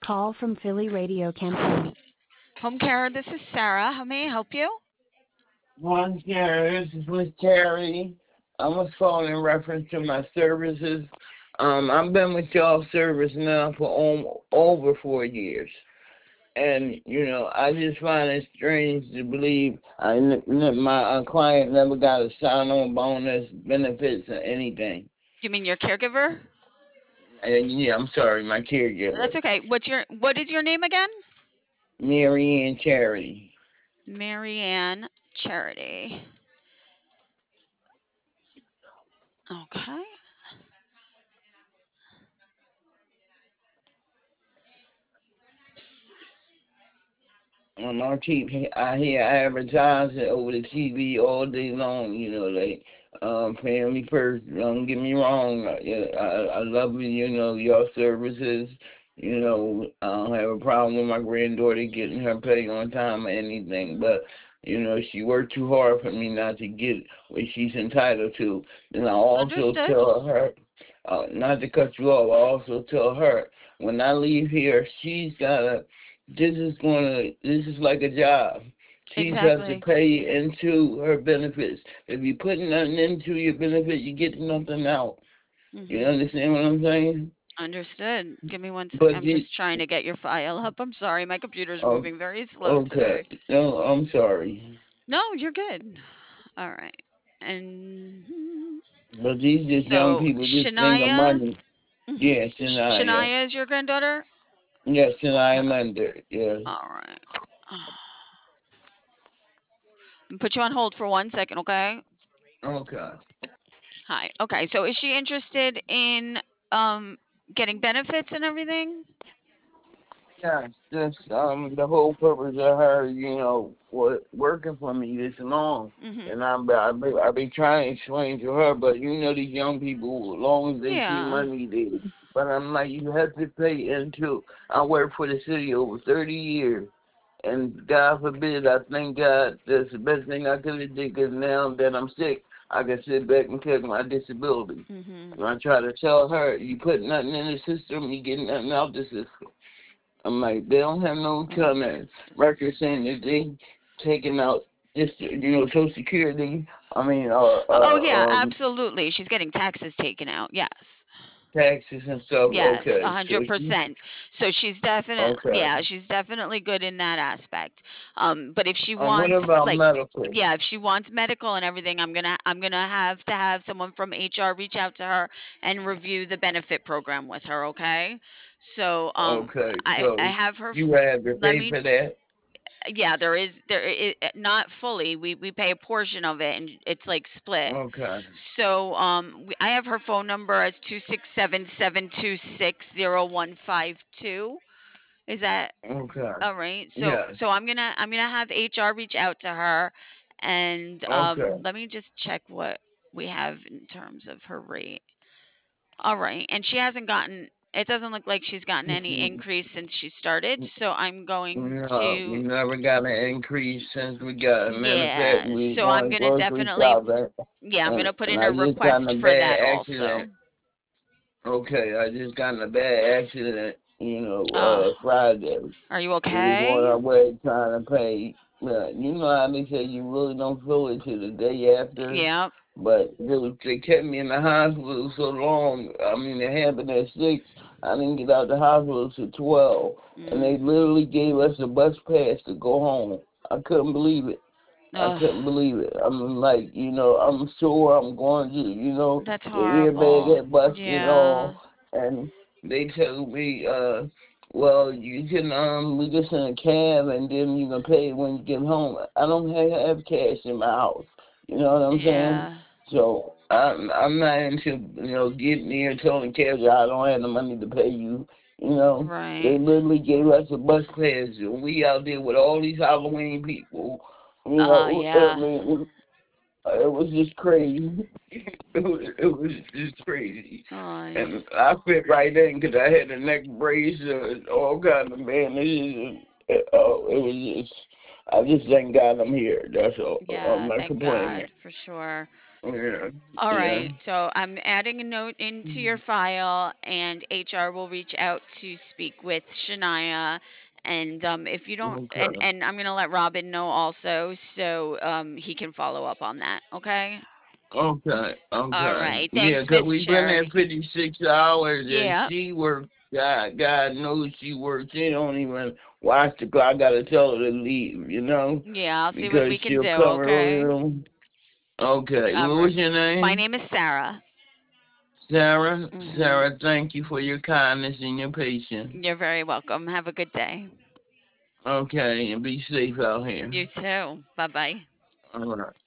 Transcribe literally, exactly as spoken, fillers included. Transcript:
call from Philly Radio campaign. Home care, this is Sarah. How may I help you? One here, this is Miss Terry. I was calling in reference to my services. Um, I've been with y'all service now for om- over four years. And, you know, I just find it strange to believe I, n- n- my uh, client never got a sign-on bonus, benefits, or anything. You mean your caregiver? And, yeah, I'm sorry, my caregiver, That's okay. What's your what is your name again? Mary Ann Charity. Marianne Charity. Okay. On our T V, I hear advertising over the T V all day long. You know, like um, family first. Don't get me wrong. I, I, I love you know your services. You know, I don't have a problem with my granddaughter getting her pay on time or anything, but you know she worked too hard for me not to get what she's entitled to. Then I also Understood. tell her, uh, not to cut you off. I also tell her when I leave here, she's gotta this is gonna this is like a job. She has to Exactly. pay into her benefits. If you put nothing into your benefit, you get nothing out. You Mhm. understand what I'm saying? Understood. Give me one second. But I'm you just trying to get your file up. I'm sorry. My computer's oh, moving very slow okay. today. No, I'm sorry. No, you're good. All right. And But these just young so people just think of Shania, money. mhm. Yes, and Sh- I yeah. Shania is your granddaughter? Yes, and I Okay. am under. Yes. All right. Put you on hold for one second, okay? Okay. Hi. Okay. So is she interested in um getting benefits and everything? Yeah, just um the whole purpose of her, you know, what working for me this long, Mhm. and I'm I be I be trying to explain to her, but you know these young people, as long as they see Yeah. money, they. But I'm like, you have to pay into. I worked for the city over thirty years, and God forbid, I thank God that's the best thing I could have did. Because now that I'm sick, I can sit back and take my disability. Mhm. And I try to tell her, you put nothing in the system, you get nothing out the system. I'm like, they don't have no Oh, kind of record saying that they taking out just you know Social Security. I mean, uh, oh uh, yeah, um, absolutely. She's getting taxes taken out. Yes. taxes and stuff. Yes, Okay, so she, one hundred percent. So she's definitely, okay. yeah, she's definitely good in that aspect. Um, but if she Um, what wants, about like, medical? yeah, if she wants medical and everything, I'm gonna, I'm gonna have to have someone from H R reach out to her and review the benefit program with her. Okay. So, um, Okay, I, I so have her. you f- have to Let pay me, for that. yeah, there is there I not fully. We we pay a portion of it, and it's like split. Okay, So um, we, I have her phone number as two six seven seven two six zero one five two. Is that okay, all right? So yes, so I'm gonna I'm gonna have H R reach out to her, and um, okay. let me just check what we have in terms of her rate. All right, and she hasn't gotten. It doesn't look like she's gotten any Mm-mm. increase since she started. So I'm going No, we to, never got an increase since we got. A matter of fact, yeah. we So I'm going gonna grocery definitely, shopping, yeah, I'm and gonna put and in I a just got in request a for bad that also. accident. Okay, I just got in a bad accident, you know, Uh, uh, Friday. are you We was on okay? our way trying to pay. Uh, you know how they say you really don't feel it till the day after, Yeah. but they, was, they kept me in the hospital so long. I mean, it happened at six. I didn't get out the hospital till twelve, and Mm. they literally gave us a bus pass to go home. I couldn't believe it. I Ugh, couldn't believe it. I'm like, you know, I'm sure I'm going to, you know, that's the airbag horrible. had busted Yeah. off, and they tell me, uh, well, you can, um, we just in a cab, and then you can pay when you get home. I don't have, have cash in my house. You know what I'm saying? Yeah. So I'm, I'm not into, you know, getting here telling cabs I don't have the money to pay you. You know, they Right. literally gave us a bus pass, and we out there with all these Halloween people. You Uh, know, I yeah. mean, it was just crazy. It was, it was just crazy. Oh, And I fit right in because I had a neck brace and all kind of bandages. And, uh, it was just, I just thank God I'm here. That's all. I'm yeah. not Thank God complaining. for sure. Yeah, All yeah. right, so I'm adding a note into your file, and H R will reach out to speak with Shania. And um, if you don't, and, Okay. and I'm gonna let Robin know also, so um, he can follow up on that. Okay. Okay, All okay. right. Yeah, Thanks, 'cause Miss we been at Charity. fifty-six hours and Yeah. she works. God, God knows she works. She don't even watch the clock. I gotta tell her to leave, you know, Yeah. I'll see what because we can she'll do. come Okay. early. Okay, All what right. was your My name? name is Sarah. Sarah. Hmm. Sarah, thank you for your kindness and your patience. You're very welcome. Have a good day. Okay, and be safe out here. You too. Bye bye. All right.